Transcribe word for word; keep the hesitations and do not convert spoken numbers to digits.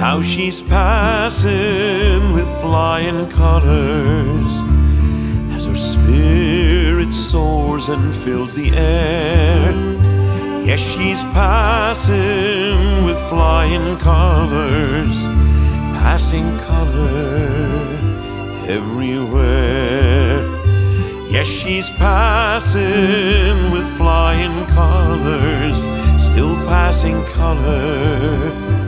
Now she's passing with flying colors as her spirit soars and fills the air. Yes, she's passing with flying colors, passing color everywhere. Yes, she's passing with flying colors, still passing color